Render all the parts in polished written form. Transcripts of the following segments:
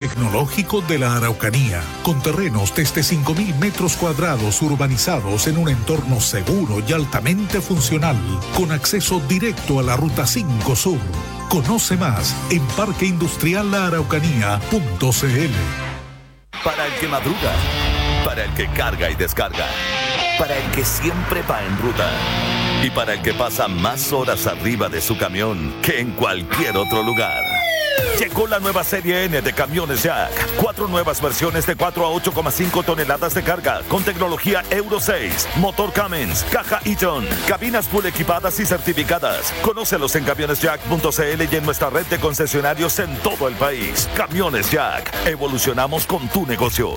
Tecnológico de la Araucanía, con terrenos desde 5.000 metros cuadrados urbanizados en un entorno seguro y altamente funcional, con acceso directo a la Ruta 5 Sur. Conoce más en parqueindustriallaaraucanía.cl. Para el que madruga, para el que carga y descarga, para el que siempre va en ruta y para el que pasa más horas arriba de su camión que en cualquier otro lugar. Llegó la nueva serie N de camiones Jack. 4 nuevas versiones de 4 a 8,5 toneladas de carga con tecnología Euro 6, motor Cummins, caja Eaton, cabinas full equipadas y certificadas. Conócelos en camionesjack.cl y en nuestra red de concesionarios en todo el país. Camiones Jack. Evolucionamos con tu negocio.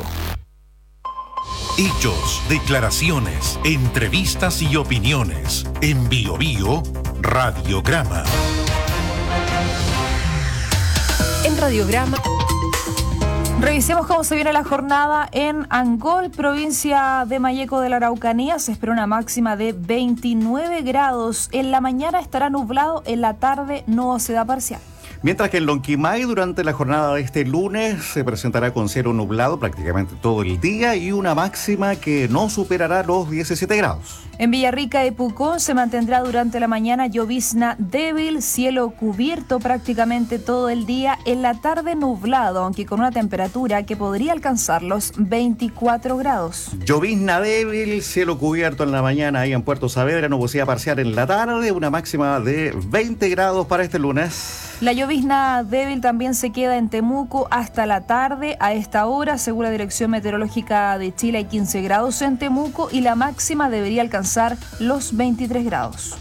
Hechos, declaraciones, entrevistas y opiniones. En Bio Bio, Radiograma. En Radiograma, revisemos cómo se viene la jornada en Angol, provincia de Malleco de la Araucanía. Se espera una máxima de 29 grados. En la mañana estará nublado, en la tarde nubosidad parcial. Mientras que en Lonquimay, durante la jornada de este lunes, se presentará con cielo nublado prácticamente todo el día y una máxima que no superará los 17 grados. En Villarrica y Pucón se mantendrá durante la mañana llovizna débil, cielo cubierto prácticamente todo el día, en la tarde nublado, aunque con una temperatura que podría alcanzar los 24 grados. Llovizna débil, cielo cubierto en la mañana ahí en Puerto Saavedra, nubosidad parcial en la tarde, una máxima de 20 grados para este lunes. La llovizna débil también se queda en Temuco hasta la tarde. A esta hora, según la Dirección Meteorológica de Chile, hay 15 grados en Temuco y la máxima debería alcanzar los 23 grados.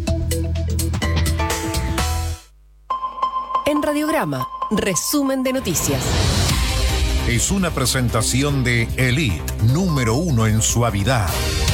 En Radiograma, resumen de noticias. Es una presentación de Elite, número 1 en suavidad.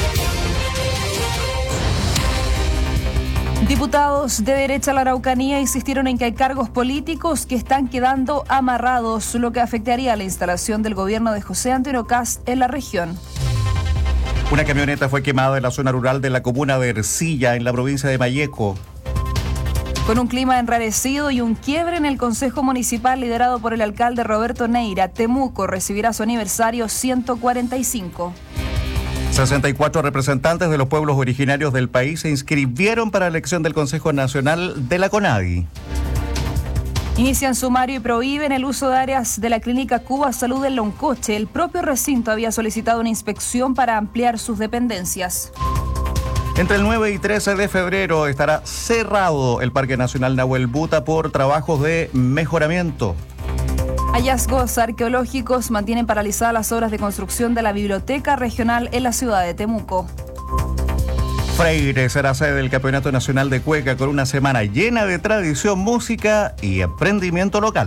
Diputados de derecha a la Araucanía insistieron en que hay cargos políticos que están quedando amarrados, lo que afectaría la instalación del gobierno de José Antonio Kast en la región. Una camioneta fue quemada en la zona rural de la comuna de Ercilla, en la provincia de Malleco. Con un clima enrarecido y un quiebre en el Consejo Municipal liderado por el alcalde Roberto Neira, Temuco recibirá su aniversario 145. 64 representantes de los pueblos originarios del país se inscribieron para la elección del Consejo Nacional de la CONADI. Inician sumario y prohíben el uso de áreas de la clínica Cuba Salud en Loncoche. El propio recinto había solicitado una inspección para ampliar sus dependencias. Entre el 9 y 13 de febrero estará cerrado el Parque Nacional Nahuel Buta por trabajos de mejoramiento. Hallazgos arqueológicos mantienen paralizadas las obras de construcción de la Biblioteca Regional en la ciudad de Temuco. Freire será sede del Campeonato Nacional de Cueca con una semana llena de tradición, música y emprendimiento local.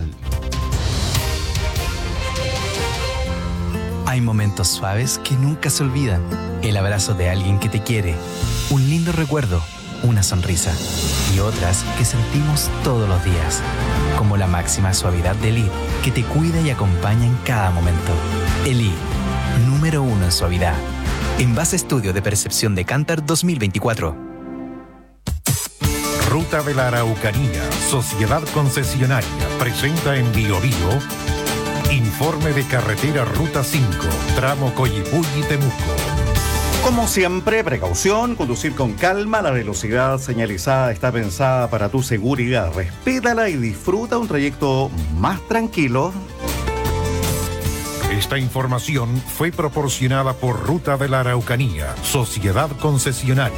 Hay momentos suaves que nunca se olvidan. El abrazo de alguien que te quiere, un lindo recuerdo, una sonrisa y otras que sentimos todos los días, como la máxima suavidad de Elite, que te cuida y acompaña en cada momento. Elite, número 1 en suavidad. En base a estudio de percepción de Kantar 2024. Ruta de la Araucanía, Sociedad Concesionaria, presenta en Bio Bio informe de carretera Ruta 5, tramo Coyipulli-Temuco. Como siempre, precaución, conducir con calma, la velocidad señalizada está pensada para tu seguridad. Respétala y disfruta un trayecto más tranquilo. Esta información fue proporcionada por Ruta de la Araucanía, Sociedad Concesionaria.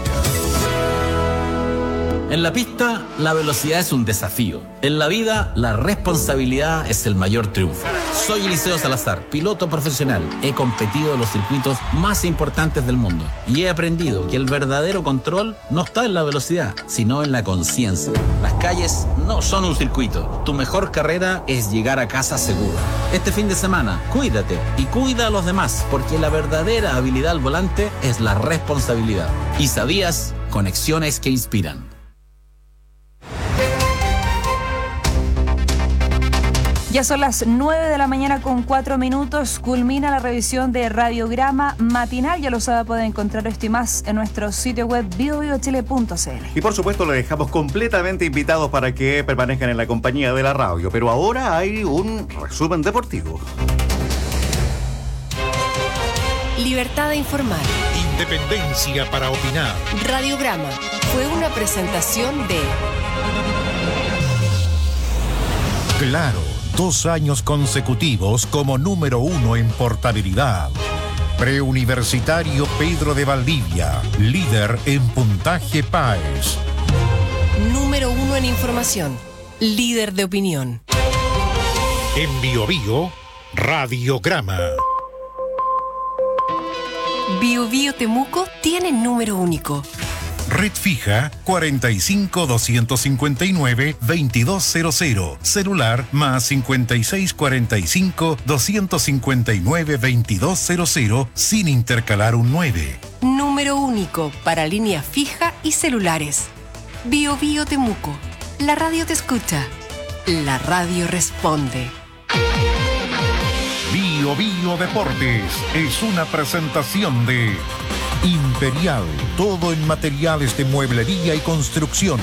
En la pista, la velocidad es un desafío. En la vida, la responsabilidad es el mayor triunfo. Soy Eliseo Salazar, piloto profesional. He competido en los circuitos más importantes del mundo y he aprendido que el verdadero control no está en la velocidad, sino en la conciencia. Las calles no son un circuito. Tu mejor carrera es llegar a casa seguro. Este fin de semana, cuídate y cuida a los demás, porque la verdadera habilidad al volante es la responsabilidad. ¿Y sabías? Conexiones que inspiran. Ya son las 9 de la mañana con 4 minutos. Culmina la revisión de Radiograma Matinal. Ya lo sabe, puede encontrar esto y más en nuestro sitio web biobiochile.cl. Y por supuesto, le dejamos completamente invitados para que permanezcan en la compañía de la radio. Pero ahora hay un resumen deportivo. Libertad de informar. Independencia para opinar. Radiograma fue una presentación de Claro, 2 años consecutivos como número 1 en portabilidad. Preuniversitario Pedro de Valdivia, líder en puntaje PAES. número 1 en información, líder de opinión. En Biobío, Radiograma. Biobío Temuco tiene número único. Red fija 45 259 2200. Celular más 56 45 259 2200 sin intercalar un 9. Número único para línea fija y celulares. Biobío Temuco. La radio te escucha. La radio responde. Biobío Deportes es una presentación de Imperial, todo en materiales de mueblería y construcción.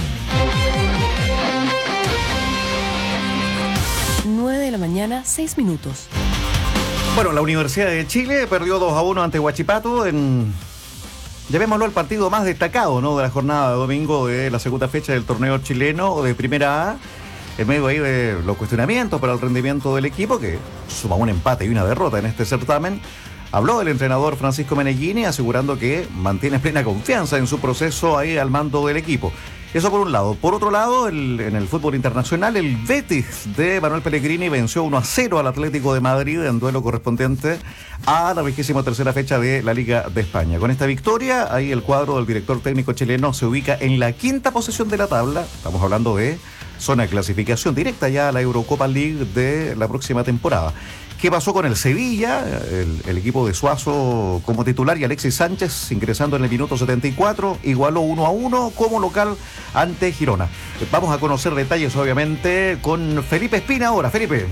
9 de la mañana, 6 minutos. Bueno, la Universidad de Chile perdió 2-1 ante Huachipato en, llamémoslo, el partido más destacado, ¿no?, de la jornada de domingo de la segunda fecha del torneo chileno de Primera A. En medio ahí de los cuestionamientos para el rendimiento del equipo, que suma un empate y una derrota en este certamen, habló el entrenador Francisco Meneghini asegurando que mantiene plena confianza en su proceso ahí al mando del equipo. Eso por un lado. Por otro lado, en el fútbol internacional, el Betis de Manuel Pellegrini venció 1-0 al Atlético de Madrid en duelo correspondiente a la 23ª fecha de la Liga de España. Con esta victoria, ahí el cuadro del director técnico chileno se ubica en la 5ª posición de la tabla. Estamos hablando de zona de clasificación directa ya a la Eurocopa League de la próxima temporada. ¿Qué pasó con el Sevilla? El equipo de Suazo como titular y Alexis Sánchez ingresando en el minuto 74, igualó 1-1 como local ante Girona. Vamos a conocer detalles obviamente con Felipe Espina ahora. Felipe.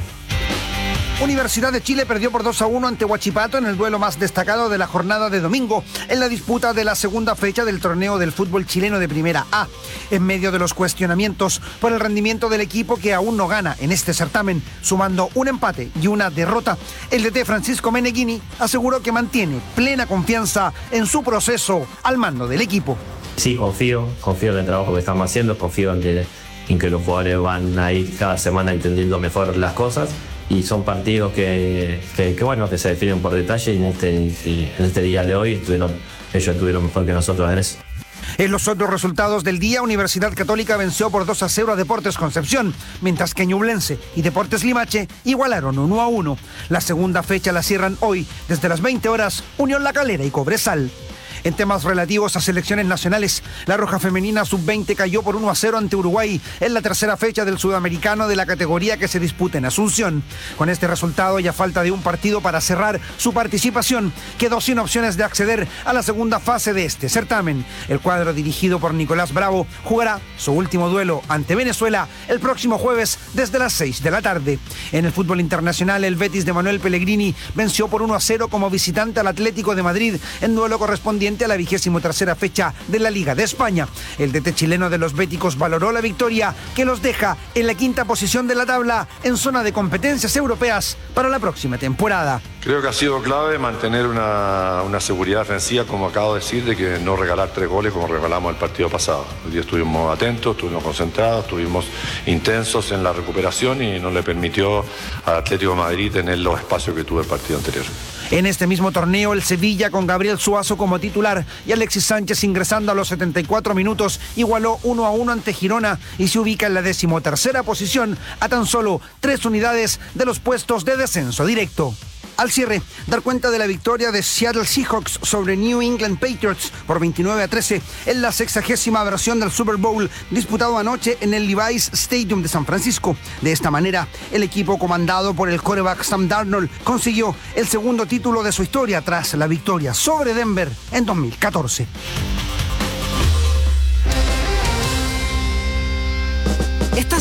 Universidad de Chile perdió por 2-1 ante Huachipato en el duelo más destacado de la jornada de domingo, en la disputa de la segunda fecha del torneo del fútbol chileno de Primera A. En medio de los cuestionamientos por el rendimiento del equipo que aún no gana en este certamen, sumando un empate y una derrota, el DT Francisco Meneghini aseguró que mantiene plena confianza en su proceso al mando del equipo. Sí, confío en el trabajo que estamos haciendo, confío en que los jugadores van a ir cada semana entendiendo mejor las cosas. Y son partidos que se definen por detalle, y en este día de hoy ellos estuvieron mejor que nosotros en eso. En los otros resultados del día, Universidad Católica venció por 2-0 a Deportes Concepción, mientras que Ñublense y Deportes Limache igualaron 1-1. La segunda fecha la cierran hoy, desde las 20 horas, Unión La Calera y Cobresal. En temas relativos a selecciones nacionales, la Roja Femenina Sub-20 cayó por 1-0 ante Uruguay en la tercera fecha del Sudamericano de la categoría que se disputa en Asunción. Con este resultado y a falta de un partido para cerrar su participación, quedó sin opciones de acceder a la segunda fase de este certamen. El cuadro dirigido por Nicolás Bravo jugará su último duelo ante Venezuela el próximo jueves desde las 6 de la tarde. En el fútbol internacional, el Betis de Manuel Pellegrini venció por 1-0 como visitante al Atlético de Madrid en duelo correspondiente a la 23ª fecha de la Liga de España. El DT chileno de los béticos valoró la victoria, que los deja en la 5ª posición de la tabla en zona de competencias europeas para la próxima temporada. Creo que ha sido clave mantener una seguridad defensiva, como acabo de decir, de que no regalar 3 goles como regalamos el partido pasado. Hoy día estuvimos atentos, estuvimos concentrados, estuvimos intensos en la recuperación y no le permitió al Atlético de Madrid tener los espacios que tuvo el partido anterior. En este mismo torneo, el Sevilla, con Gabriel Suazo como titular y Alexis Sánchez ingresando a los 74 minutos, igualó 1-1 ante Girona y se ubica en la 13ª posición, a tan solo 3 unidades de los puestos de descenso directo. Al cierre, dar cuenta de la victoria de Seattle Seahawks sobre New England Patriots por 29-13 en la 60ª versión del Super Bowl disputado anoche en el Levi's Stadium de San Francisco. De esta manera, el equipo comandado por el quarterback Sam Darnold consiguió el segundo título de su historia tras la victoria sobre Denver en 2014. Estás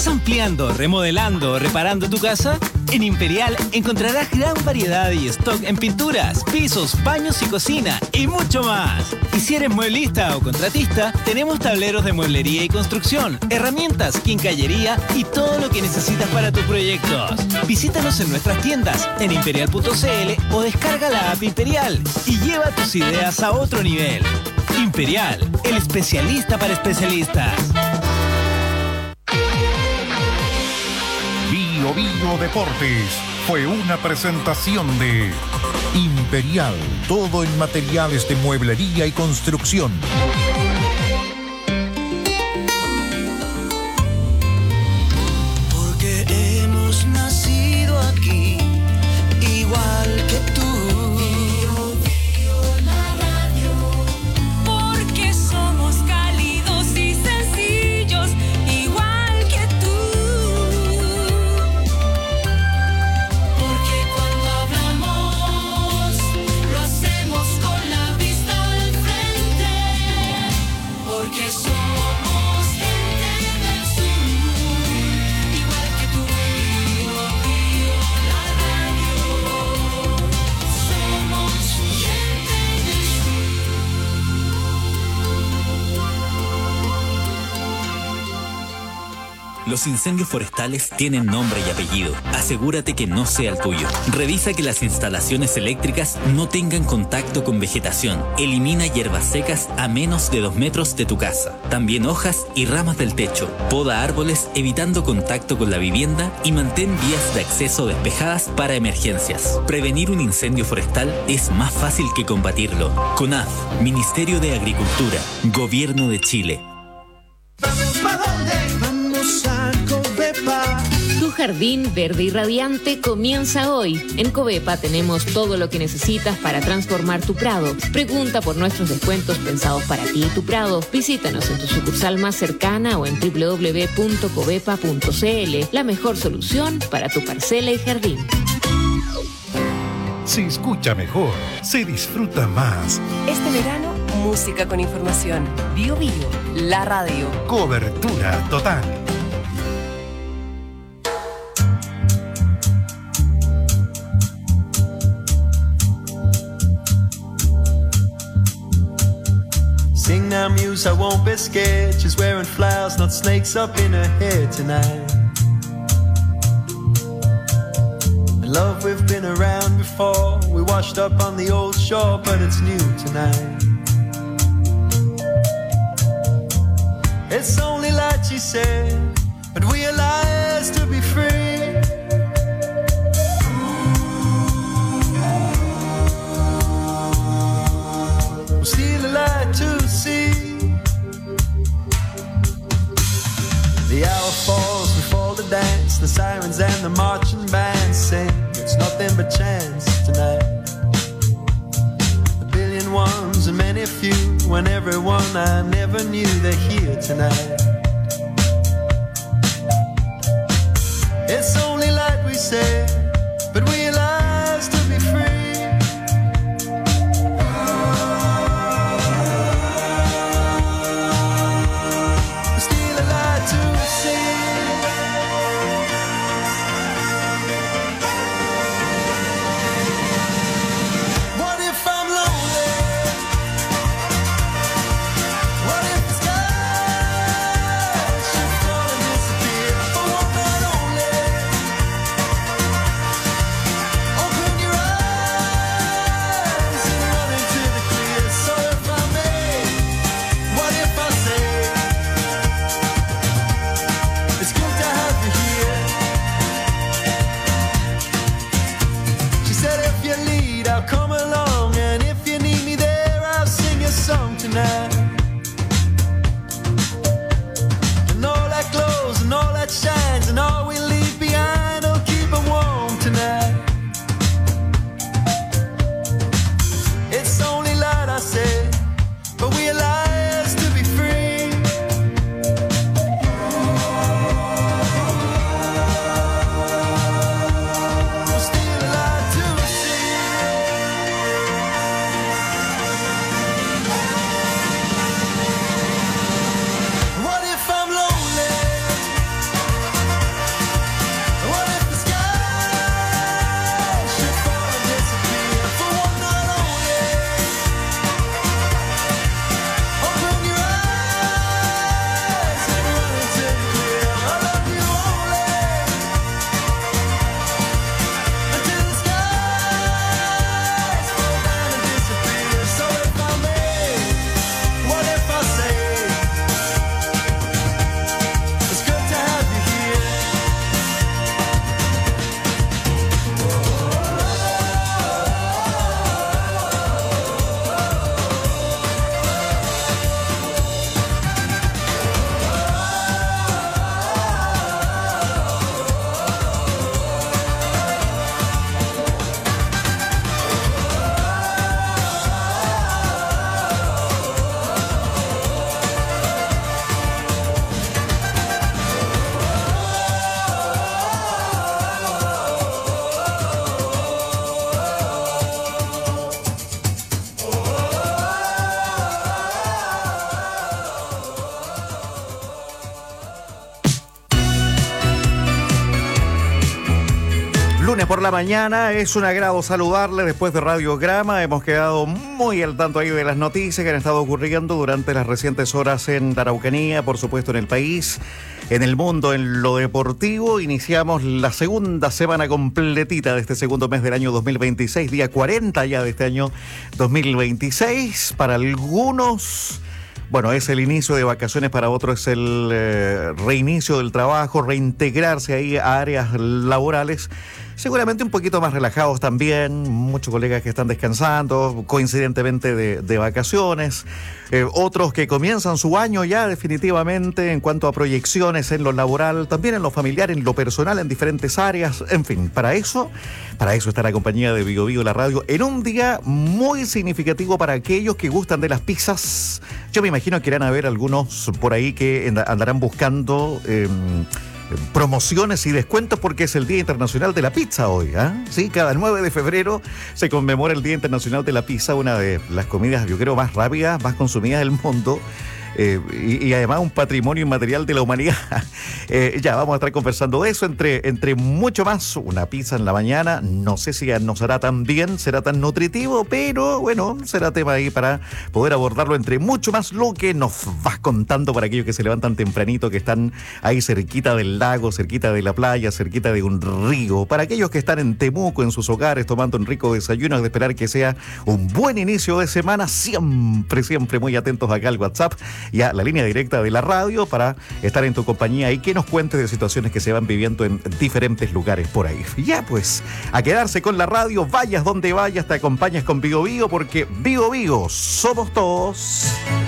¿Estás ampliando, remodelando o reparando tu casa? En Imperial encontrarás gran variedad y stock en pinturas, pisos, baños y cocina y mucho más. Y si eres mueblista o contratista, tenemos tableros de mueblería y construcción, herramientas, quincallería y todo lo que necesitas para tus proyectos. Visítanos en nuestras tiendas en imperial.cl o descarga la app Imperial y lleva tus ideas a otro nivel. Imperial, el especialista para especialistas. Bio Bio Deportes fue una presentación de Imperial, todo en materiales de mueblería y construcción. Porque hemos nacido aquí, igual que tú. Bio, Bio, la radio. Porque somos cálidos y sencillos, igual que tú. Porque cuando hablamos, lo hacemos con la vista al frente. Porque somos gente del sur, igual que tú. Bio, Bio, la radio. Somos gente del Los incendios forestales tienen nombre y apellido. Asegúrate que no sea el tuyo. Revisa que las instalaciones eléctricas no tengan contacto con vegetación. Elimina hierbas secas a menos de 2 metros de tu casa. También hojas y ramas del techo. Poda árboles evitando contacto con la vivienda y mantén vías de acceso despejadas para emergencias. Prevenir un incendio forestal es más fácil que combatirlo. CONAF, Ministerio de Agricultura, Gobierno de Chile. ¿Para dónde? Vamos a Covepa. Tu jardín verde y radiante comienza hoy. En Covepa tenemos todo lo que necesitas para transformar tu prado. Pregunta por nuestros descuentos pensados para ti y tu prado. Visítanos en tu sucursal más cercana o en www.covepa.cl. La mejor solución para tu parcela y jardín. Se escucha mejor, se disfruta más. Este verano, música con información. Bio Bio, la radio. Cobertura total. Sing now, muse, I won't be scared. She's wearing flowers, not snakes up in her hair tonight. Love, we've been around before. We washed up on the old shore, but it's new tonight. It's only light, she said, but we are liars to be free. We're still alive to see. The hour falls before the dance. The sirens and the marching bands sing. It's nothing but chance tonight. A billion ones and many few. When everyone I never knew, they're here tonight. It's only light, we say, but we are lives to be free. We're still alive to see. What if I'm lonely? What if the sky should fall and disappear for one night only? por la mañana. Es un agrado saludarle después de Radiograma. Hemos quedado muy al tanto ahí de las noticias que han estado ocurriendo durante las recientes horas en la Araucanía, por supuesto en el país, en el mundo, en lo deportivo. Iniciamos la segunda semana completita de este segundo mes del año 2026, día 40 ya de este año 2026. Para algunos, bueno, es el inicio de vacaciones, para otros es el reinicio del trabajo, reintegrarse ahí a áreas laborales. Seguramente un poquito más relajados también, muchos colegas que están descansando, coincidentemente de vacaciones, otros que comienzan su año ya definitivamente en cuanto a proyecciones en lo laboral, también en lo familiar, en lo personal, en diferentes áreas, en fin, para eso está la compañía de Bio Bio, la radio, en un día muy significativo para aquellos que gustan de las pizzas. Yo me imagino que irán a ver algunos por ahí que andarán buscando promociones y descuentos porque es el Día Internacional de la Pizza hoy, ¿eh? Sí, cada 9 de febrero se conmemora el Día Internacional de la Pizza, una de las comidas, yo creo, más rápidas, más consumidas del mundo. Y además un patrimonio inmaterial de la humanidad. Ya vamos a estar conversando de eso, entre mucho más. Una pizza en la mañana, no sé si nos hará tan bien, será tan nutritivo, pero bueno, será tema ahí para poder abordarlo entre mucho más lo que nos vas contando para aquellos que se levantan tempranito, que están ahí cerquita del lago, cerquita de la playa, cerquita de un río, para aquellos que están en Temuco, en sus hogares, tomando un rico desayuno, de esperar que sea un buen inicio de semana, siempre muy atentos acá al WhatsApp y a la línea directa de la radio para estar en tu compañía y que nos cuentes de situaciones que se van viviendo en diferentes lugares por ahí. Ya pues, a quedarse con la radio, vayas donde vayas, te acompañas con Bio Bio, porque Bio Bio somos todos.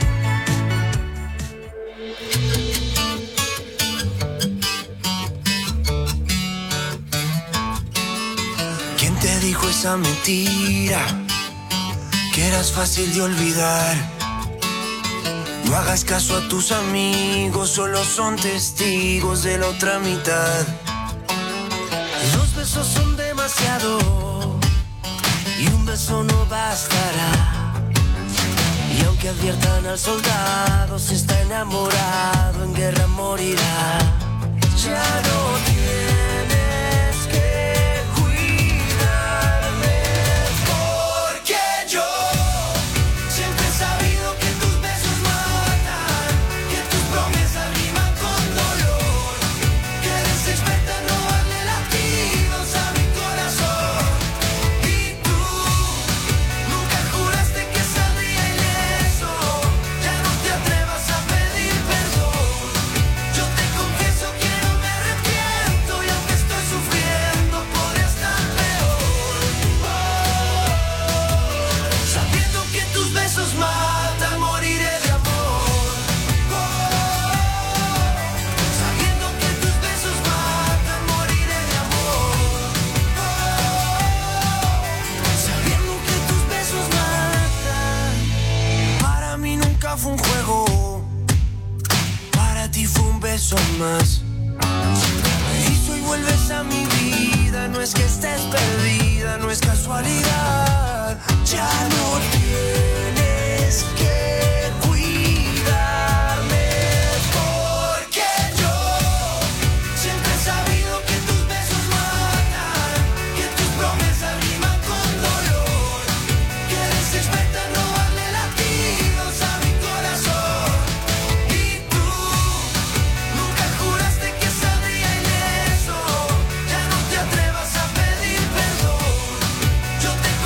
¿Quién te dijo esa mentira? Que eras fácil de olvidar. No hagas caso a tus amigos, solo son testigos de la otra mitad. Los besos son demasiado y un beso no bastará. Y aunque adviertan al soldado, si está enamorado, en guerra morirá. Ya no tienes que cuidarme, porque yo siempre he sabido que tus besos matan, que tus promesas riman con dolor, que eres experta en no darle latidos a mi corazón. Y tú nunca juraste que saldría ileso, ya no te atrevas a pedir perdón. Yo te confieso que no me arrepiento, y aunque estoy sufriendo podría estar peor. Sabiendo que tus besos matan, moriré de amor. Sabiendo que tus besos matan, moriré de amor. Sabiendo que tus besos matan. Para mí nunca fue un juego, para ti fue un beso más. Y hoy vuelves a mi vida, no es que estés perdida, no es casualidad. Ya no tienes que cuidarme, porque yo siempre he sabido que tus besos matan, que tus promesas riman con dolor, que eres experta en no darle latidos a mi corazón. Y tú nunca juraste que saldría ileso, ya no te atrevas a pedir perdón. Yo te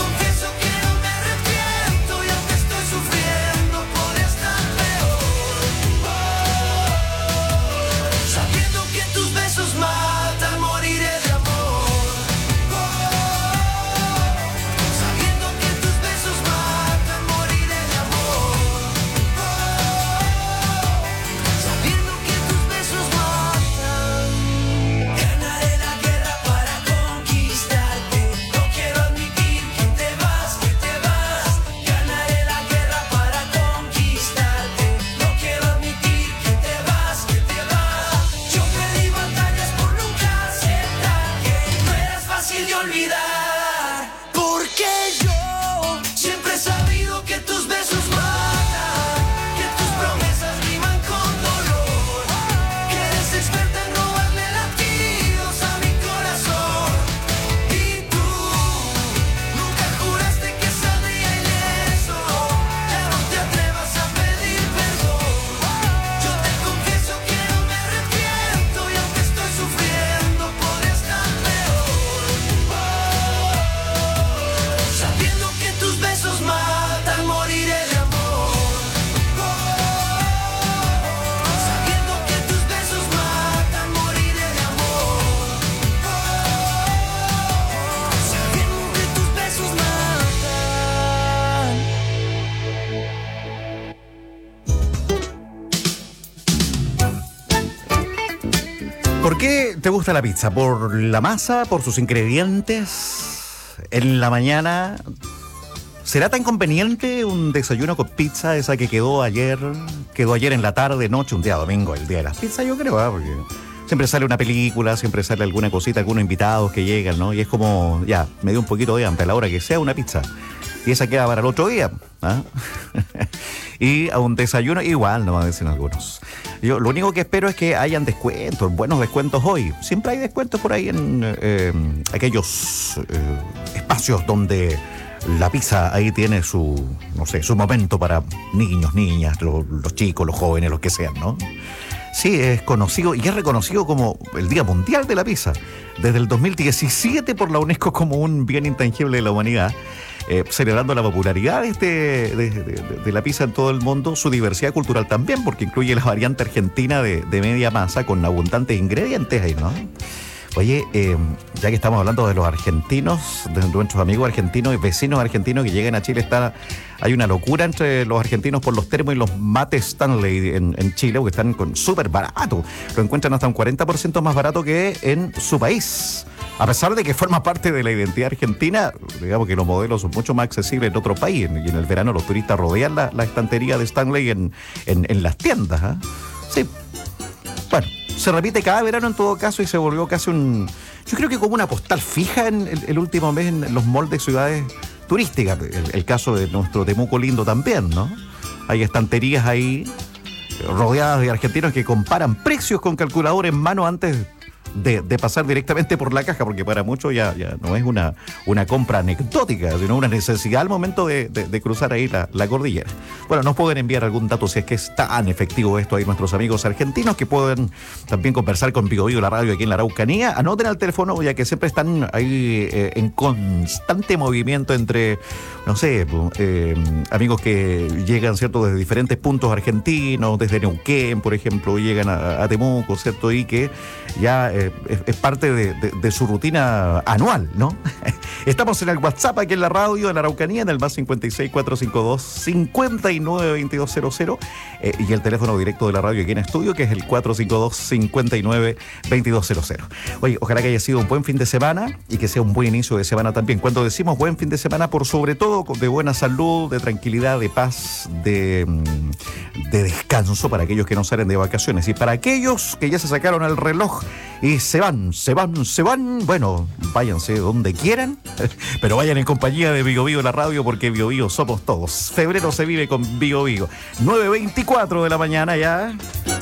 qué te gusta la pizza? ¿Por la masa? ¿Por sus ingredientes? En la mañana, ¿será tan conveniente un desayuno con pizza, esa que quedó ayer en la tarde, noche, un día domingo, el día de las pizzas, yo creo, porque siempre sale una película, siempre sale alguna cosita, algunos invitados que llegan, ¿no? Y es como, ya, me dio un poquito de hambre a la hora que sea una pizza. Y esa queda para el otro día, ¿ah? Y a un desayuno igual, no dicen algunos. Yo lo único que espero es que hayan descuentos, buenos descuentos hoy. Siempre hay descuentos por ahí en aquellos espacios donde la pizza ahí tiene su, no sé, su momento para niños, niñas, los chicos, los jóvenes, los que sean, ¿no? Sí, es conocido y es reconocido como el Día Mundial de la Pizza desde el 2017 por la UNESCO como un bien intangible de la humanidad, celebrando la popularidad de la pizza en todo el mundo, su diversidad cultural también, porque incluye la variante argentina de media masa con abundantes ingredientes ahí, ¿no? Oye, ya que estamos hablando de los argentinos, de nuestros amigos argentinos y vecinos argentinos que llegan a Chile, hay una locura entre los argentinos por los termos y los mates Stanley en Chile, porque están súper baratos. Lo encuentran hasta un 40% más barato que en su país. A pesar de que forma parte de la identidad argentina, digamos que los modelos son mucho más accesibles en otro país. Y en el verano los turistas rodean la estantería de Stanley en las tiendas, ¿eh? Sí. Bueno, se repite cada verano en todo caso y se volvió casi yo creo que como una postal fija en el último mes en los malls de ciudades turísticas. El caso de nuestro Temuco lindo también, ¿no? Hay estanterías ahí rodeadas de argentinos que comparan precios con calculador en mano antes de pasar directamente por la caja, porque para muchos ya no es una compra anecdótica, sino una necesidad al momento de cruzar ahí la cordillera. Bueno, nos pueden enviar algún dato si es que es tan efectivo esto ahí nuestros amigos argentinos, que pueden también conversar con Vigo Vigo, la radio aquí en la Araucanía. Anoten al teléfono, ya que siempre están ahí en constante movimiento entre, no sé, amigos que llegan, ¿cierto?, desde diferentes puntos argentinos, desde Neuquén, por ejemplo, llegan a Temuco, ¿cierto?, y que ya es parte de su rutina anual, ¿no? Estamos en el WhatsApp aquí en la radio, en la Araucanía, en el más 56452-592200, y el teléfono directo de la radio aquí en estudio, que es el 452-592200. Oye, ojalá que haya sido un buen fin de semana y que sea un buen inicio de semana también. Cuando decimos buen fin de semana, por sobre todo de buena salud, de tranquilidad, de paz, de descanso para aquellos que no salen de vacaciones, y para aquellos que ya se sacaron el reloj y se van, bueno, váyanse donde quieran, pero vayan en compañía de Vigo Vigo la radio, porque Vigo Vigo somos todos. Febrero se vive con Vigo Vigo. 9:24 de la mañana ya.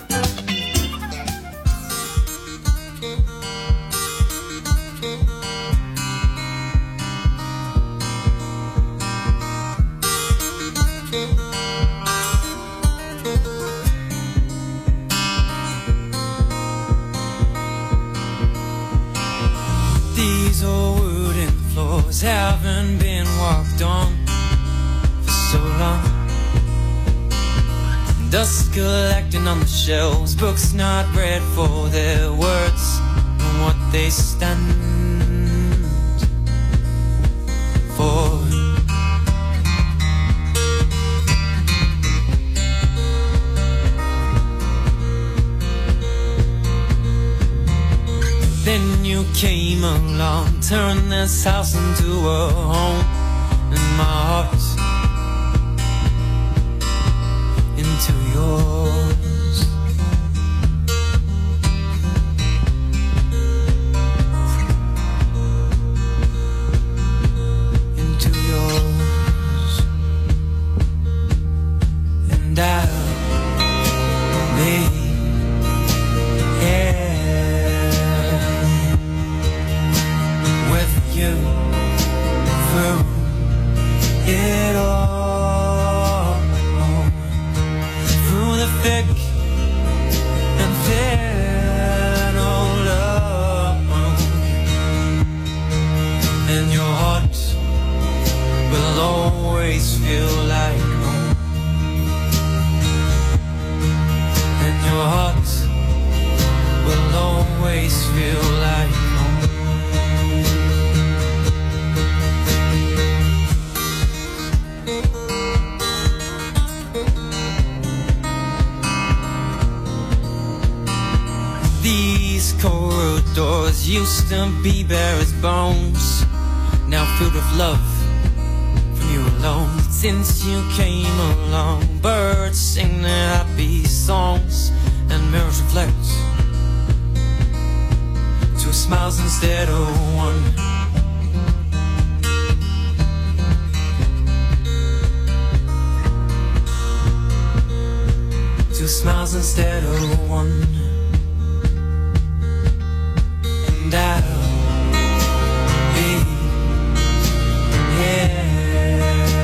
These old wooden floors haven't been walked on for so long. Dust collecting on the shelves, books not read for their words and what they stand for. Then you came along, turned this house into a home, and my heart into yours. Into yours. And I'll be you through it all, through the thick and thin of love, and your heart will always feel like home, and your heart will always feel like home. These cold used to be bare as bones, now filled with love from you alone. Since you came along, birds sing their happy songs and mirrors reflect two smiles instead of one. Two smiles instead of one. And I'll be here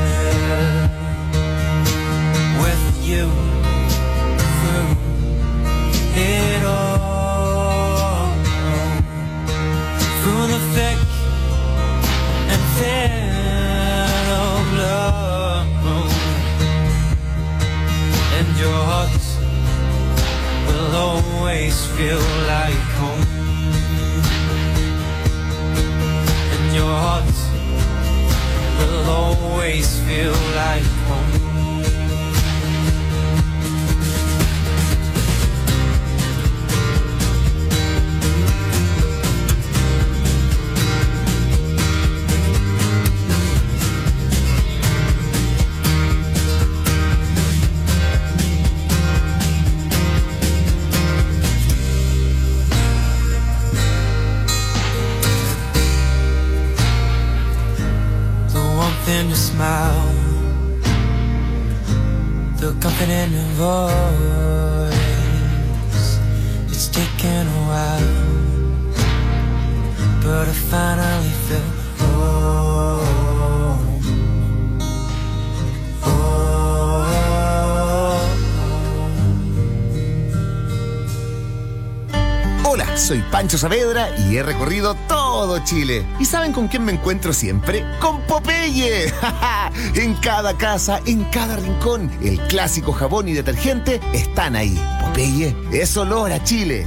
with you through it all, through the thick and thin of love. And your heart will always feel like home. And your heart will always feel like home. In your smile, the comfort in your voice. It's taken a while, but I finally feel Hola, soy Pancho Saavedra y he recorrido todo Chile. ¿Y saben con quién me encuentro siempre? ¡Con Popeye! En cada casa, en cada rincón, el clásico jabón y detergente están ahí. Popeye es olor a Chile.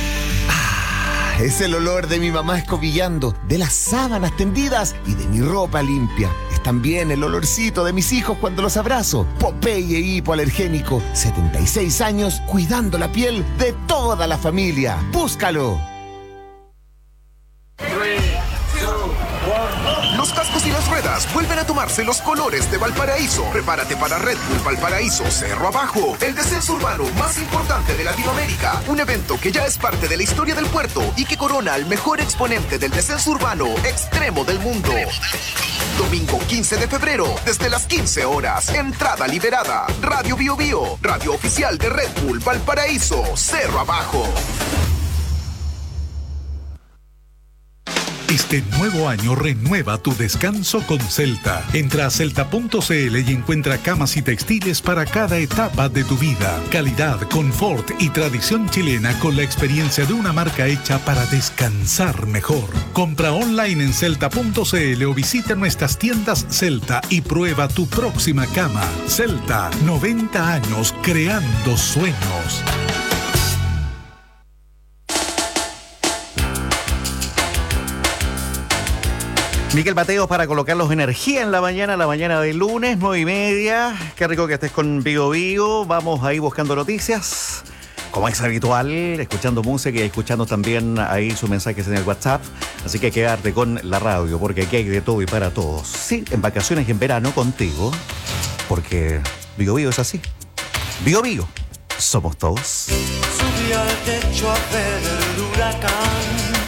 Es el olor de mi mamá escobillando, de las sábanas tendidas y de mi ropa limpia. Es también el olorcito de mis hijos cuando los abrazo. Popeye hipoalergénico, 76 años cuidando la piel de toda la familia. ¡Búscalo! Los cascos y las ruedas vuelven a tomarse los colores de Valparaíso. Prepárate para Red Bull Valparaíso Cerro Abajo, el descenso urbano más importante de Latinoamérica. Un evento que ya es parte de la historia del puerto y que corona al mejor exponente del descenso urbano extremo del mundo. Domingo 15 de febrero, desde las 15 horas. Entrada liberada. Radio Bio Bio, radio oficial de Red Bull Valparaíso Cerro Abajo. Este nuevo año renueva tu descanso con Celta. Entra a celta.cl y encuentra camas y textiles para cada etapa de tu vida. Calidad, confort y tradición chilena con la experiencia de una marca hecha para descansar mejor. Compra online en celta.cl o visita nuestras tiendas Celta y prueba tu próxima cama. Celta, 90 años creando sueños. Miguel Mateos para colocarlos energía en la mañana de lunes, 9:30. Qué rico que estés con Bio Bio. Vamos ahí buscando noticias, como es habitual, escuchando música y escuchando también ahí sus mensajes en el WhatsApp. Así que quedarte con la radio, porque aquí hay de todo y para todos. Sí, en vacaciones y en verano contigo, porque Bio Bio es así. Bio Bio, somos todos. Subí al techo a ver el huracán.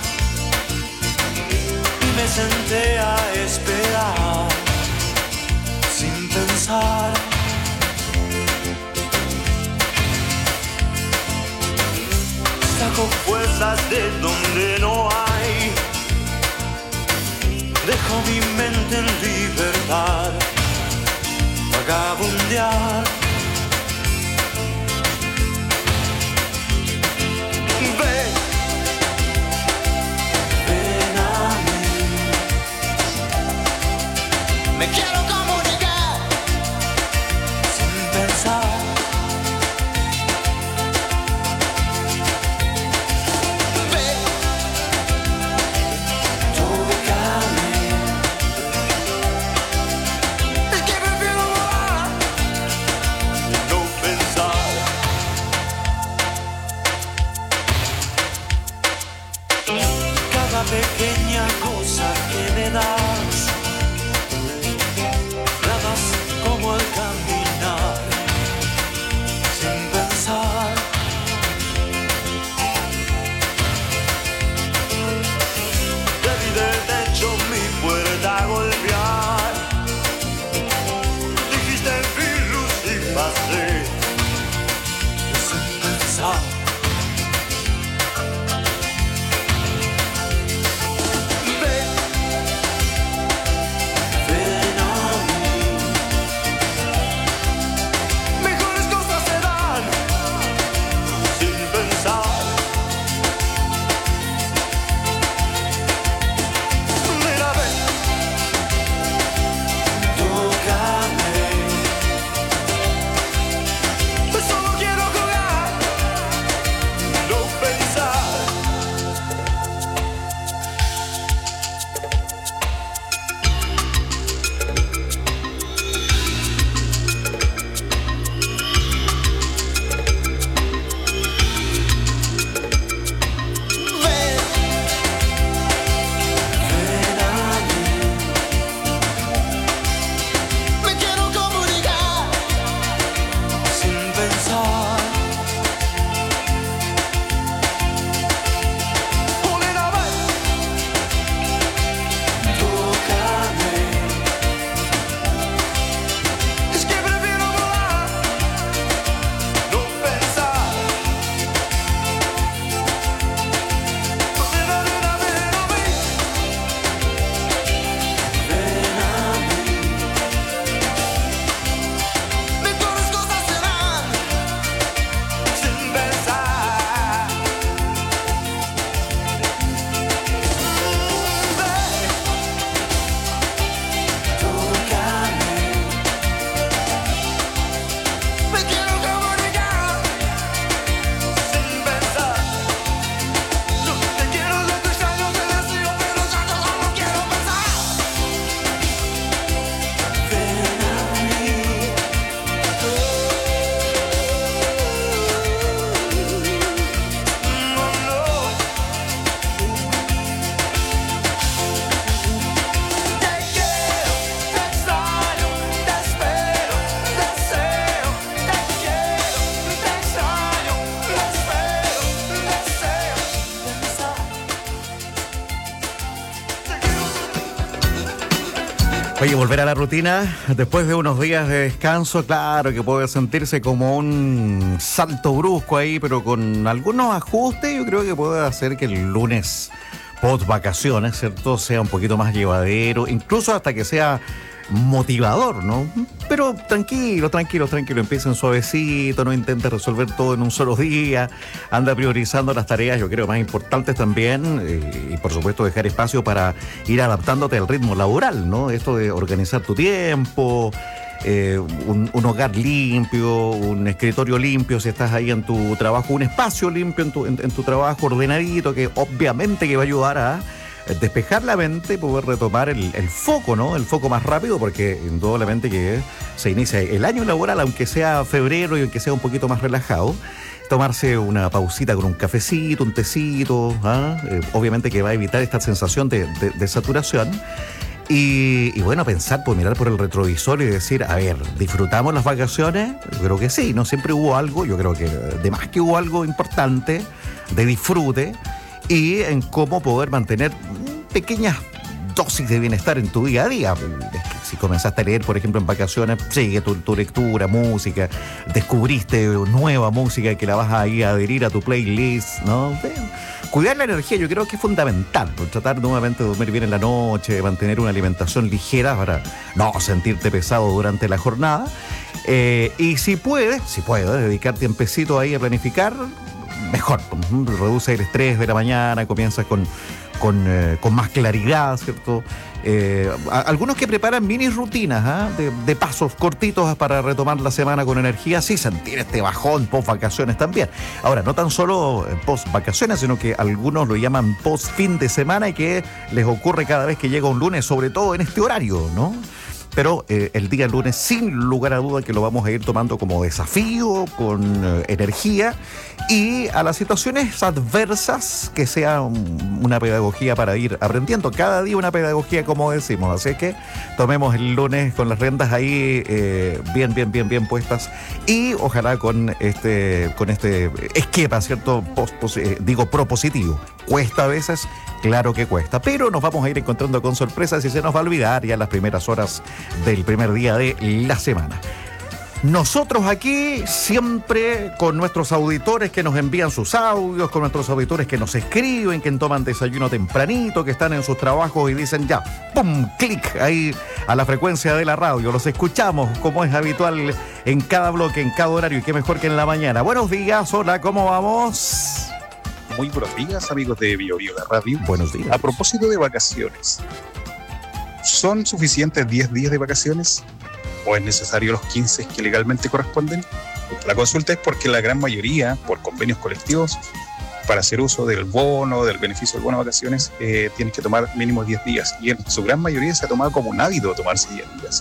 Me senté a esperar, sin pensar. Saco fuerzas de donde no hay. Dejo mi mente en libertad, vagabundear. Me quiero comunicar sin pensar. Ven, tócame. Es que prefiero volar, no pensar. Oye, volver a la rutina después de unos días de descanso, claro que puede sentirse como un salto brusco ahí, pero con algunos ajustes yo creo que puede hacer que el lunes post vacaciones, ¿cierto?, sea un poquito más llevadero, incluso hasta que sea motivador, ¿no? Pero tranquilo, empiecen suavecito, no intenten resolver todo en un solo día, anda priorizando las tareas, yo creo, más importantes también, y por supuesto dejar espacio para ir adaptándote al ritmo laboral, ¿no? Esto de organizar tu tiempo, un hogar limpio, un escritorio limpio, si estás ahí en tu trabajo, un espacio limpio en tu trabajo, ordenadito, que obviamente que va a ayudar a despejar la mente, poder retomar el foco, ¿no? El foco más rápido, porque indudablemente que se inicia el año laboral, aunque sea febrero y aunque sea un poquito más relajado, tomarse una pausita con un cafecito, un tecito, obviamente que va a evitar esta sensación de saturación. Y bueno, pensar, pues mirar por el retrovisor y decir, a ver, ¿disfrutamos las vacaciones? Yo creo que sí, no siempre hubo algo, yo creo que de más que hubo algo importante de disfrute, y en cómo poder mantener pequeñas dosis de bienestar en tu día a día. Si comenzaste a leer, por ejemplo, en vacaciones, sigue tu lectura, música, descubriste nueva música que la vas a ir a adherir a tu playlist, ¿no? Cuidar la energía yo creo que es fundamental, pues, tratar nuevamente de dormir bien en la noche, mantener una alimentación ligera para no sentirte pesado durante la jornada, y si puedes dedicar tiempecito ahí a planificar, mejor. Reduce el estrés de la mañana, comienza con más claridad, ¿cierto? Algunos que preparan mini rutinas de pasos cortitos para retomar la semana con energía, sí sentir este bajón post vacaciones también. Ahora, no tan solo post vacaciones, sino que algunos lo llaman post fin de semana, y que les ocurre cada vez que llega un lunes, sobre todo en este horario, ¿no? Pero el día lunes, sin lugar a duda, que lo vamos a ir tomando como desafío, con energía, y a las situaciones adversas que sea una pedagogía para ir aprendiendo. Cada día una pedagogía, como decimos. Así que tomemos el lunes con las riendas ahí bien puestas, y ojalá con este esquema, ¿cierto? Propositivo. Cuesta a veces, claro que cuesta, pero nos vamos a ir encontrando con sorpresas y se nos va a olvidar ya las primeras horas del primer día de la semana. Nosotros aquí siempre con nuestros auditores que nos envían sus audios, con nuestros auditores que nos escriben, que toman desayuno tempranito, que están en sus trabajos y dicen ya, ¡pum!, clic ahí a la frecuencia de la radio. Los escuchamos como es habitual en cada bloque, en cada horario, y qué mejor que en la mañana. Buenos días, hola, ¿cómo vamos? Muy buenos días, amigos de Bio la Radio. Buenos días. A propósito de vacaciones, ¿son suficientes 10 días de vacaciones o es necesario los 15 que legalmente corresponden? La consulta es porque la gran mayoría, por convenios colectivos, para hacer uso del bono, del beneficio del bono de vacaciones, tienes que tomar mínimo 10 días. Y en su gran mayoría se ha tomado como un hábito tomarse 10 días.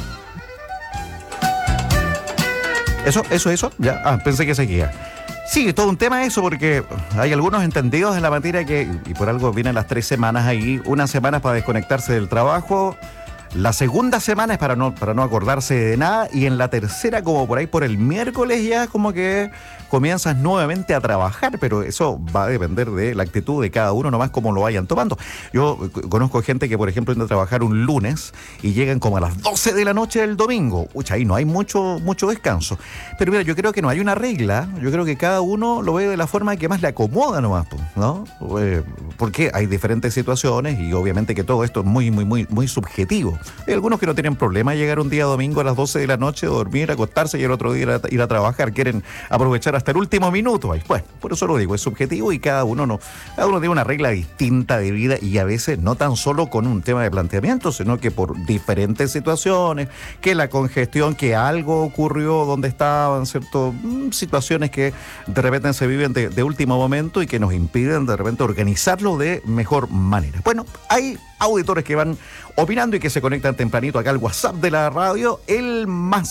Eso, ya. Pensé que seguía. Sí, todo un tema eso, porque hay algunos entendidos en la materia y por algo vienen las 3 semanas ahí. Una semana es para desconectarse del trabajo, la segunda semana es para no acordarse de nada, y en la tercera, como por ahí por el miércoles, ya como que comienzas nuevamente a trabajar, pero eso va a depender de la actitud de cada uno, nomás como lo vayan tomando. Yo conozco gente que, por ejemplo, entra a trabajar un lunes y llegan como a las 12 de la noche del domingo. Ahí no hay mucho descanso. Pero mira, yo creo que no hay una regla, yo creo que cada uno lo ve de la forma que más le acomoda nomás, ¿no? Porque hay diferentes situaciones y obviamente que todo esto es muy subjetivo. Hay algunos que no tienen problema llegar un día domingo a las 12 de la noche, dormir, acostarse y el otro día ir a trabajar. Quieren aprovechar hasta el último minuto. Bueno, por eso lo digo, es subjetivo y cada uno tiene una regla distinta de vida, y a veces no tan solo con un tema de planteamiento, sino que por diferentes situaciones, que la congestión, que algo ocurrió donde estaban, ¿cierto? Situaciones que de repente se viven de último momento y que nos impiden de repente organizarlo de mejor manera. Bueno, hay auditores que van opinando y que se conectan tempranito acá al WhatsApp de la radio, el más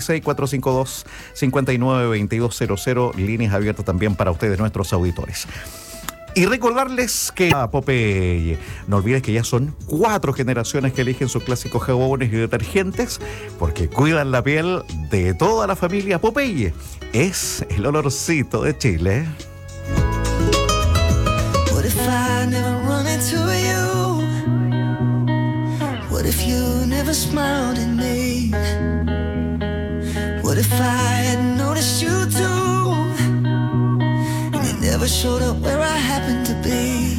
56452-592200, líneas abiertas también para ustedes, nuestros auditores. Y recordarles que Popeye, no olvides que ya son 4 generaciones que eligen sus clásicos jabones y detergentes, porque cuidan la piel de toda la familia. Popeye es el olorcito de Chile. What if I never run into you? What if you never smiled at me? What if I had noticed you too, and you never showed up where I happened to be?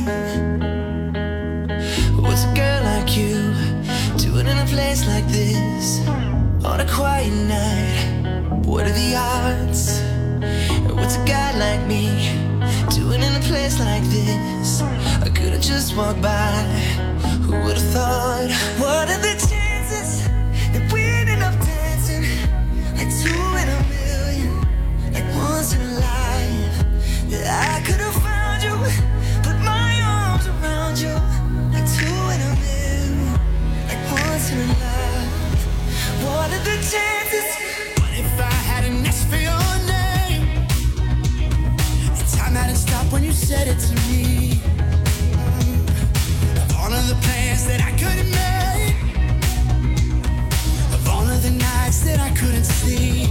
What's a girl like you doing in a place like this on a quiet night? What are the odds? What's a guy like me doing in a place like this? I could've just walked by. Who would've thought? What are the chances that we ended up dancing like 2 in a million, like once in a life? That I could've found you, put my arms around you, like 2 in a million, like once in a life. What are the chances? What if I hadn't asked for your name? And time hadn't stopped when you said it to me. Of all of the plans that I couldn't make, of all of the nights that I couldn't sleep.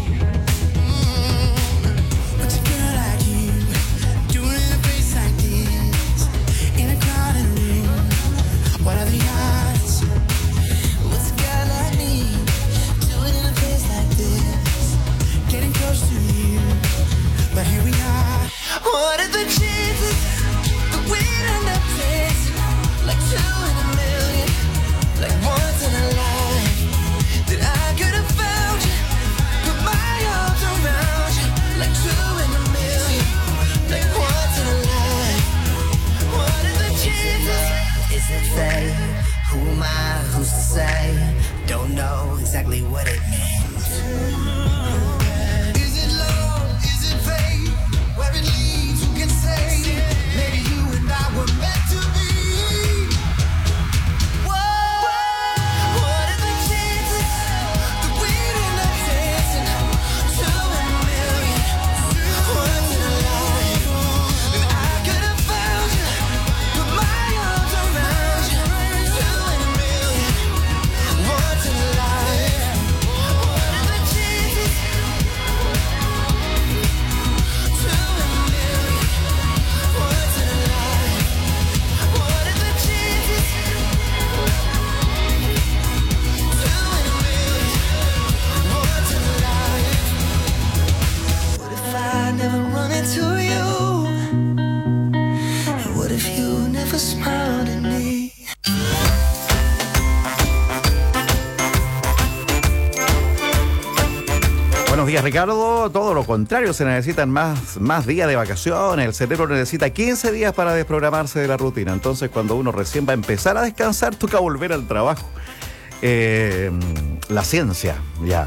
What's a girl like you doing in a place like this, in a crowded room? What are the odds? What's a guy like me doing in a place like this, getting close to you? But here we are. What are the chances that we'd end up dancing like 2 in a million, like once in a life? That I could have found you, put my arms around you, like 2 in a million, like once in a life. What are the chances? Is it fate? Who am I? Who's to say? Don't know exactly what it means. Is it love? Is it fate? Where it leads, who can say? Maybe you and I were meant to be. Whoa, what are the chances that we'd end up dancing 2 in a million, once in a life? And I could have found you, put my arms around you, 2 in a million, once in a life. What are the chances? 2 in a million, once in a life. What are the chances? 2 in a million, once in a life. What if I never run into you? And what if you never smiled at me? Buenos días, Ricardo. Todo lo contrario, se necesitan más días de vacaciones. El cerebro necesita 15 días para desprogramarse de la rutina. Entonces, cuando uno recién va a empezar a descansar, toca volver al trabajo. La ciencia, ya.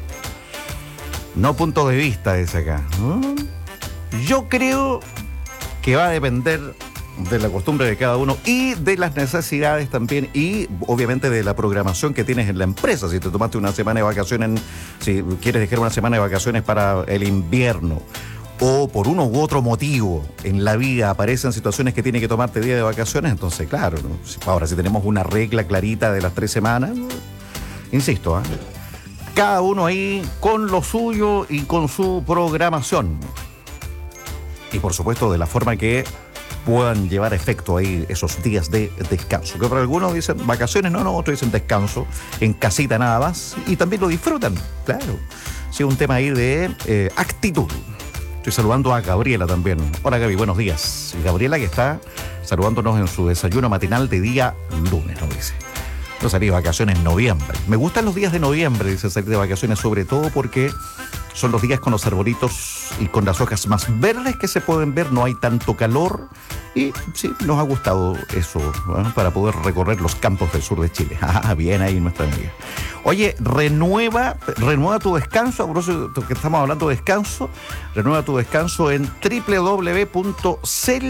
No punto de vista, dice acá. Yo creo que va a depender de la costumbre de cada uno y de las necesidades también, y obviamente de la programación que tienes en la empresa. Si te tomaste una semana de vacaciones, si quieres dejar una semana de vacaciones para el invierno, o por uno u otro motivo en la vida aparecen situaciones que tiene que tomarte día de vacaciones, entonces claro, ¿no? Ahora si tenemos una regla clarita de las 3 semanas, insisto, cada uno ahí con lo suyo y con su programación, y por supuesto de la forma que puedan llevar efecto ahí esos días de descanso. Que para algunos dicen vacaciones, no, otros dicen descanso, en casita nada más, y también lo disfrutan, claro. Sí, un tema ahí de actitud. Estoy saludando a Gabriela también. Hola Gaby, buenos días. Gabriela que está saludándonos en su desayuno matinal de día lunes, nos dice. Yo salí de vacaciones en noviembre. Me gustan los días de noviembre, dice, salir de vacaciones, sobre todo porque son los días con los arbolitos y con las hojas más verdes que se pueden ver, no hay tanto calor, y sí, nos ha gustado eso, ¿no? Para poder recorrer los campos del sur de Chile. Ah, bien ahí nuestra amiga. Oye, renueva tu descanso, a propósito que estamos hablando de descanso, renueva tu descanso en www.celta.cl.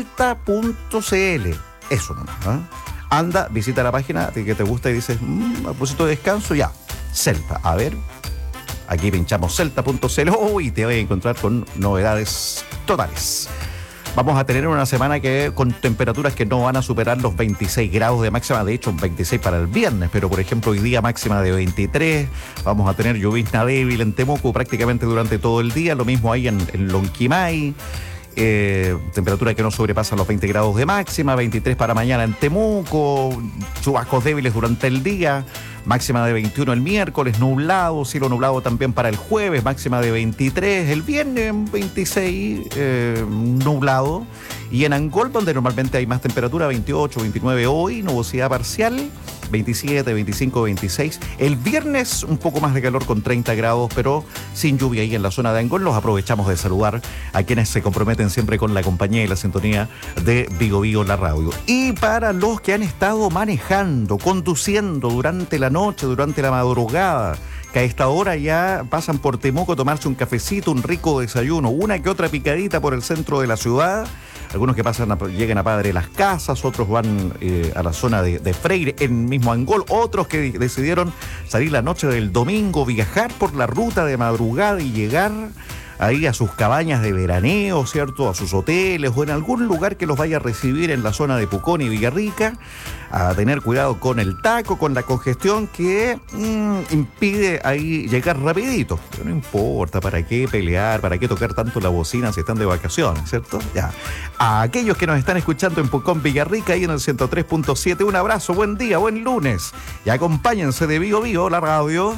Eso nomás, ¿eh? Anda, visita la página que te gusta y dices, a propósito de descanso, ya, Celta, a ver. Aquí pinchamos celta.cl y te voy a encontrar con novedades totales. Vamos a tener una semana con temperaturas que no van a superar los 26 grados de máxima, de hecho 26 para el viernes, pero por ejemplo hoy día máxima de 23, vamos a tener llovizna débil en Temuco prácticamente durante todo el día, lo mismo ahí en Lonquimay. temperatura que no sobrepasa los 20 grados de máxima, 23 para mañana en Temuco, chubascos débiles durante el día, máxima de 21 el miércoles, nublado, cielo nublado también para el jueves, máxima de 23, el viernes 26, nublado, y en Angol, donde normalmente hay más temperatura, 28, 29 hoy, nubosidad parcial, 27, 25, 26. El viernes un poco más de calor con 30 grados, pero sin lluvia ahí en la zona de Angol. Los aprovechamos de saludar a quienes se comprometen siempre con la compañía y la sintonía de Vigo Vigo, la radio. Y para los que han estado manejando, conduciendo durante la noche, durante la madrugada, que a esta hora ya pasan por Temuco a tomarse un cafecito, un rico desayuno, una que otra picadita por el centro de la ciudad. Algunos que llegan a Padre Las Casas, otros van a la zona de Freire, en mismo Angol, otros que decidieron salir la noche del domingo, viajar por la ruta de madrugada y llegar ahí a sus cabañas de veraneo, ¿cierto? A sus hoteles o en algún lugar que los vaya a recibir en la zona de Pucón y Villarrica, a tener cuidado con el taco, con la congestión que impide ahí llegar rapidito. Pero no importa, ¿para qué pelear? ¿Para qué tocar tanto la bocina si están de vacaciones, ¿cierto? Ya. A aquellos que nos están escuchando en Pucón, Villarrica, ahí en el 103.7, un abrazo, buen día, buen lunes. Y acompáñense de Vigo Vigo, la radio.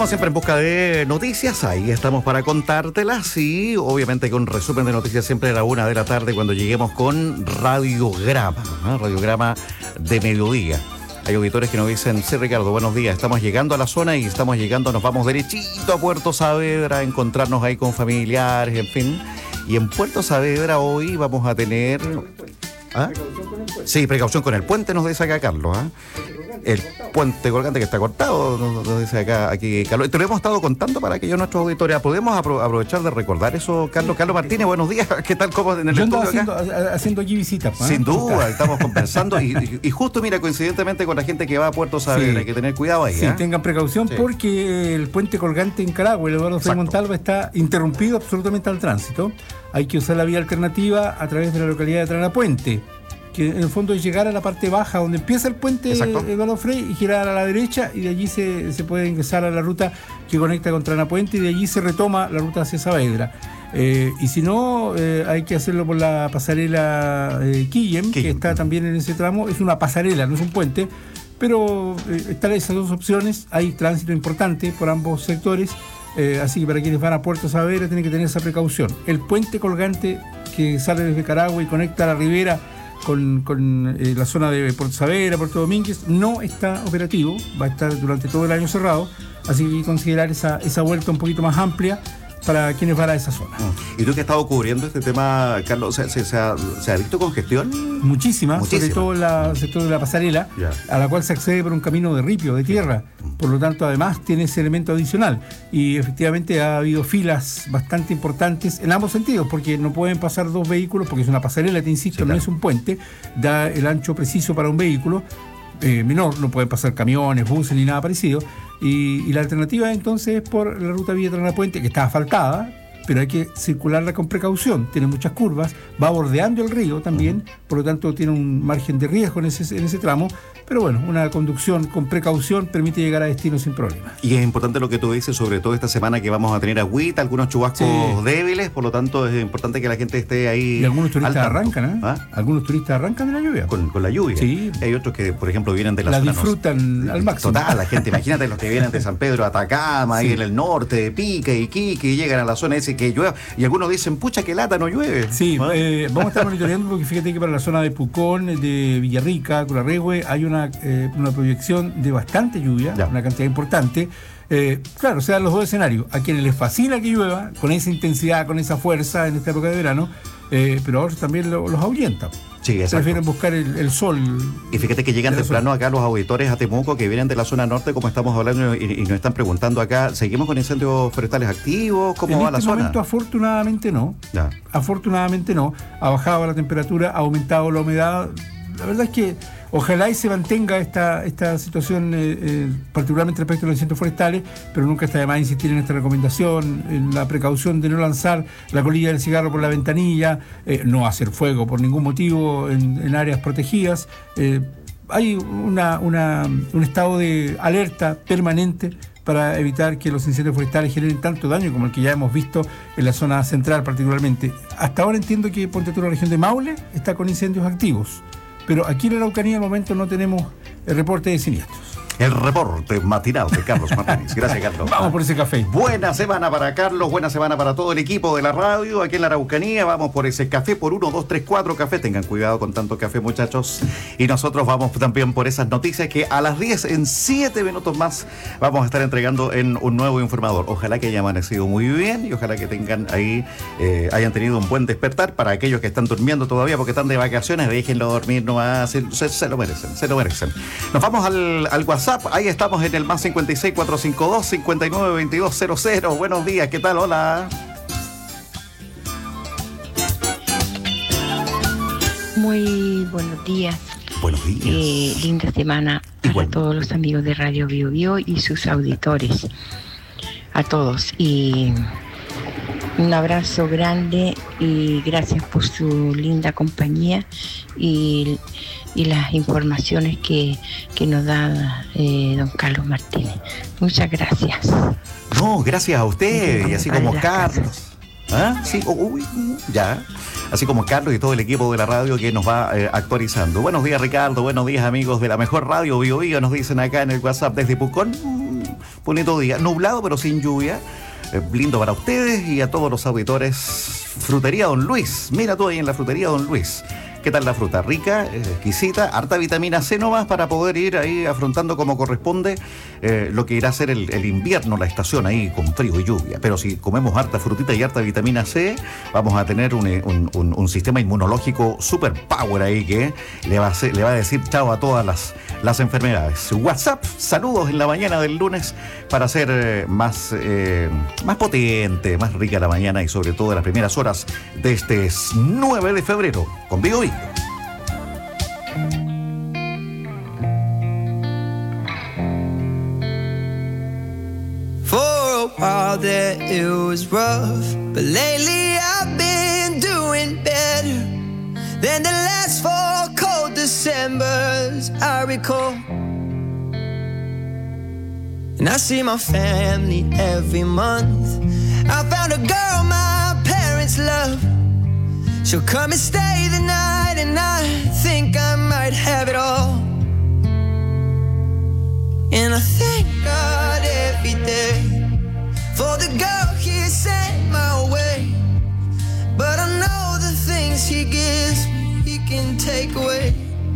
Salimos siempre en busca de noticias, ahí estamos para contártelas y obviamente con resumen de noticias siempre a la 1 de la tarde cuando lleguemos con Radiograma, ¿no? Radiograma de mediodía. Hay auditores que nos dicen, sí Ricardo, buenos días, estamos llegando a la zona y estamos llegando, nos vamos derechito a Puerto Saavedra a encontrarnos ahí con familiares, en fin. Y en Puerto Saavedra hoy vamos a tener... ¿Ah? Sí, precaución con el puente, nos dice acá Carlos, ¿ah? El puente colgante que está cortado, nos dice acá aquí Carlos. Te lo hemos estado contando para aquellos nuestros auditores. ¿Podemos aprovechar de recordar eso, Carlos? Carlos Martínez, buenos días. ¿Qué tal? ¿Cómo en el estudio acá? Haciendo aquí visitas. Sin duda, estamos conversando y justo, mira, coincidentemente con la gente que va a Puerto Saavedra, sí, hay que tener cuidado ahí. Sí, tengan precaución, sí, porque el puente colgante en Carahue, el Eduardo Frei Montalva, está interrumpido absolutamente al tránsito. Hay que usar la vía alternativa a través de la localidad de Tranapuente, que en el fondo es llegar a la parte baja donde empieza el puente Eduardo Frei y girar a la derecha, y de allí se puede ingresar a la ruta que conecta con Tranapuente y de allí se retoma la ruta hacia Saavedra. Y si no, hay que hacerlo por la pasarela Quillem, que está también en ese tramo. Es una pasarela, no es un puente, pero están esas dos opciones. Hay tránsito importante por ambos sectores, así que para quienes van a Puerto Saavedra tienen que tener esa precaución. El puente colgante que sale desde Carahue y conecta a la ribera con la zona de Puerto Saavedra, Puerto Domínguez, no está operativo, va a estar durante todo el año cerrado, así que hay que considerar esa vuelta un poquito más amplia para quienes van a esa zona. ¿Y tú que has estado cubriendo este tema, Carlos, se ha visto congestión? Muchísima, sobre todo en el sector de la pasarela, a la cual se accede por un camino de ripio, de tierra. Por lo tanto, además, tiene ese elemento adicional. Y efectivamente ha habido filas bastante importantes en ambos sentidos, porque no pueden pasar dos vehículos, porque es una pasarela, te insisto, no es un puente, da el ancho preciso para un vehículo menor, no pueden pasar camiones, buses ni nada parecido. Y la alternativa entonces es por la ruta Villa Tranapuente, que está asfaltada, pero hay que circularla con precaución, tiene muchas curvas, va bordeando el río también, por lo tanto tiene un margen de riesgo en ese tramo, pero bueno, una conducción con precaución permite llegar a destino sin problema. Y es importante lo que tú dices, sobre todo esta semana que vamos a tener agüita, algunos chubascos débiles, por lo tanto es importante que la gente esté ahí. Y algunos turistas arrancan, Algunos turistas arrancan de la lluvia. Con la lluvia. Sí. Hay otros que, por ejemplo, vienen de la zona. La disfrutan al máximo. Total, la gente, imagínate los que vienen de San Pedro, Atacama, ahí en el norte, de Pique, Iquique, y llegan a la zona ese que llueve, y algunos dicen, pucha, que lata, no llueve. Sí, vamos a estar monitoreando porque fíjate que para la zona de Pucón, de Villarrica, Curarrehue, hay una proyección de bastante lluvia, una cantidad importante. Claro, se dan los dos escenarios. A quienes les fascina que llueva, con esa intensidad, con esa fuerza en esta época de verano, pero a otros también los ahuyenta. Sí, prefieren buscar el sol. Y fíjate que llegan temprano acá los auditores a Temuco que vienen de la zona norte, como estamos hablando, y nos están preguntando acá, ¿seguimos con incendios forestales activos? ¿Cómo va la zona? En este momento afortunadamente no. Afortunadamente no. Ha bajado la temperatura, ha aumentado la humedad. La verdad es que ojalá y se mantenga esta situación, particularmente respecto a los incendios forestales, pero nunca está de más insistir en esta recomendación, en la precaución de no lanzar la colilla del cigarro por la ventanilla, no hacer fuego por ningún motivo en áreas protegidas. Hay un estado de alerta permanente para evitar que los incendios forestales generen tanto daño como el que ya hemos visto en la zona central particularmente. Hasta ahora entiendo que Ponte Tú, la región de Maule, está con incendios activos. Pero aquí en la Araucanía al momento no tenemos el reporte de siniestros. El reporte matinal de Carlos Martínez. Gracias, Carlos. Vamos por ese café. Buena semana para Carlos, buena semana para todo el equipo de la radio aquí en la Araucanía. Vamos por ese café por 1, 2, 3, 4 cafés. Tengan cuidado con tanto café, muchachos. Y nosotros vamos también por esas noticias que a las 10, en 7 minutos más, vamos a estar entregando en un nuevo informador. Ojalá que haya amanecido muy bien y ojalá que tengan ahí, hayan tenido un buen despertar. Para aquellos que están durmiendo todavía porque están de vacaciones, déjenlo dormir nomás. Se lo merecen, se lo merecen. Nos vamos al WhatsApp. Ahí estamos en el más 56 452 59 22 00. Buenos días, ¿qué tal? Hola. Muy buenos días. Buenos días. Linda semana para todos los amigos de Radio Bio Bio y sus auditores. A todos. Y un abrazo grande y gracias por su linda compañía y las informaciones que nos da don Carlos Martínez. Muchas gracias. No, gracias a usted y así como Carlos. ¿Ah? Sí, ya. Así como Carlos y todo el equipo de la radio que nos va actualizando. Buenos días, Ricardo. Buenos días, amigos de la mejor radio Bio Bio. Nos dicen acá en el WhatsApp desde Pucón. bonito día, nublado pero sin lluvia. Lindo para ustedes y a todos los auditores. Frutería Don Luis, mira tú ahí en la Frutería Don Luis. ¿Qué tal la fruta? Rica, exquisita, harta vitamina C nomás para poder ir ahí afrontando como corresponde lo que irá a ser el invierno, la estación ahí con frío y lluvia. Pero si comemos harta frutita y harta vitamina C, vamos a tener un sistema inmunológico super power ahí que le va a decir chao a todas las enfermedades. WhatsApp, saludos en la mañana del lunes para hacer más potente, más rica la mañana y sobre todo en las primeras horas de este 9 de febrero con Vigo Vigo. For a while there it was rough, but lately I've been doing better than the last 4 cold Decembers I recall. And I see my family every month. I found a girl my parents love. She'll come and stay the night, and I think I might have it all. And I thank God every day for the girl He sent my way. But I know the things He gives me, He can take away.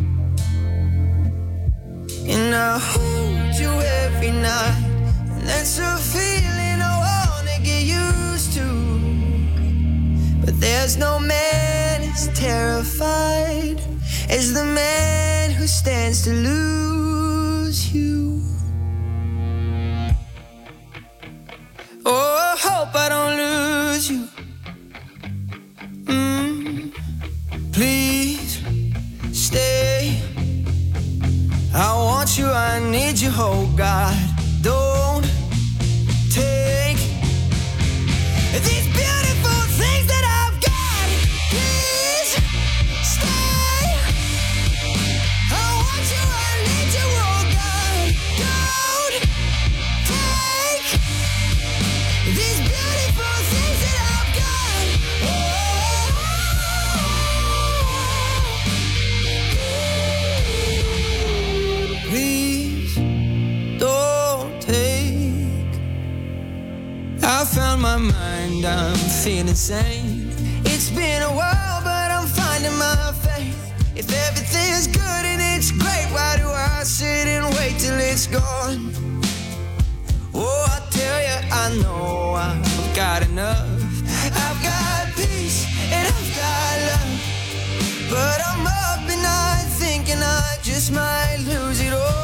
And I hold you every night, and that's a feeling I wanna get used to. But there's no man as terrified as the man who stands to lose you. Oh, I hope I don't lose you. Please stay. I want you, I need you, oh God. Don't take these beautiful things that I've got. Please stay. I want you, I need you, oh God. Don't take these beautiful things that I've got. Please don't take. I found my mind, I'm feeling sane. It's been a while, but I'm finding my faith. If everything's good and it's great, why do I sit and wait till it's gone? Oh, I tell you, I know I've got enough. I've got peace and I've got love. But I'm up at night thinking I just might lose it all.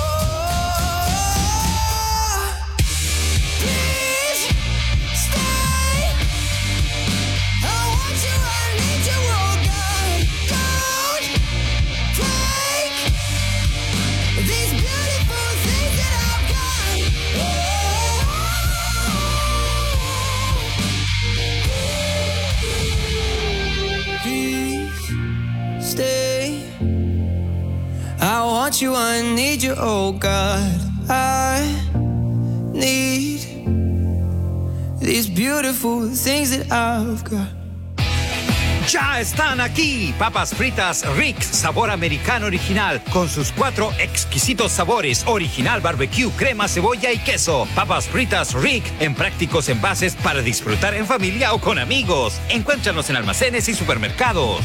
I want you, I need you, oh God. I need these beautiful things that I've got. Ya están aquí, papas fritas Rick, sabor americano original, con sus 4 exquisitos sabores, original barbecue, crema, cebolla y queso. Papas fritas Rick, en prácticos envases para disfrutar en familia o con amigos. Encuéntranos en almacenes y supermercados.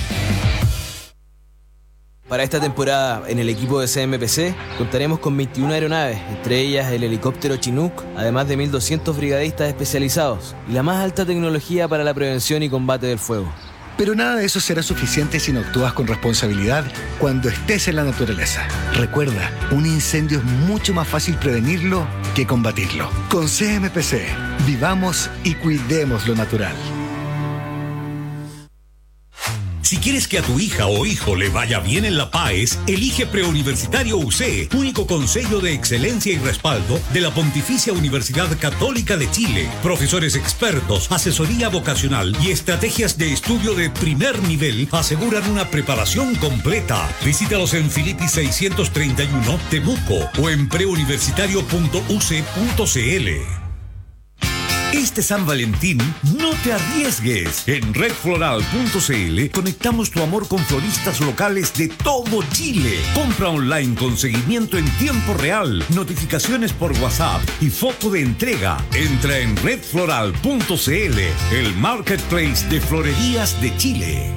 Para esta temporada, en el equipo de CMPC, contaremos con 21 aeronaves, entre ellas el helicóptero Chinook, además de 1.200 brigadistas especializados y la más alta tecnología para la prevención y combate del fuego. Pero nada de eso será suficiente si no actúas con responsabilidad cuando estés en la naturaleza. Recuerda, un incendio es mucho más fácil prevenirlo que combatirlo. Con CMPC, vivamos y cuidemos lo natural. Si quieres que a tu hija o hijo le vaya bien en la PAES, elige Preuniversitario UC, único consejo de excelencia y respaldo de la Pontificia Universidad Católica de Chile. Profesores expertos, asesoría vocacional y estrategias de estudio de primer nivel aseguran una preparación completa. Visítalos en Filippi 631, Temuco o en preuniversitario.uc.cl. Este San Valentín, no te arriesgues. En redfloral.cl conectamos tu amor con floristas locales de todo Chile. Compra online con seguimiento en tiempo real, notificaciones por WhatsApp y foto de entrega. Entra en redfloral.cl, el marketplace de florerías de Chile.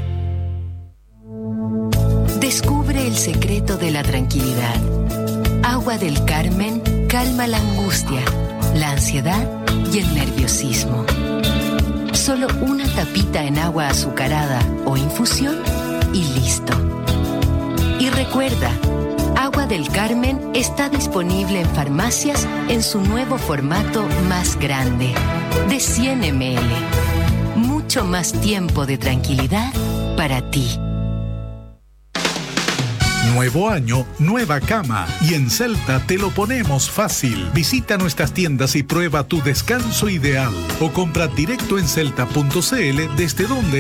Descubre el secreto de la tranquilidad. Agua del Carmen calma la angustia, la ansiedad y el nerviosismo. Solo una tapita en agua azucarada o infusión y listo. Y recuerda, Agua del Carmen está disponible en farmacias en su nuevo formato más grande, de 100 ml. Mucho más tiempo de tranquilidad para ti. Nuevo año, nueva cama. Y en Celta te lo ponemos fácil. Visita nuestras tiendas y prueba tu descanso ideal. O compra directo en celta.cl desde donde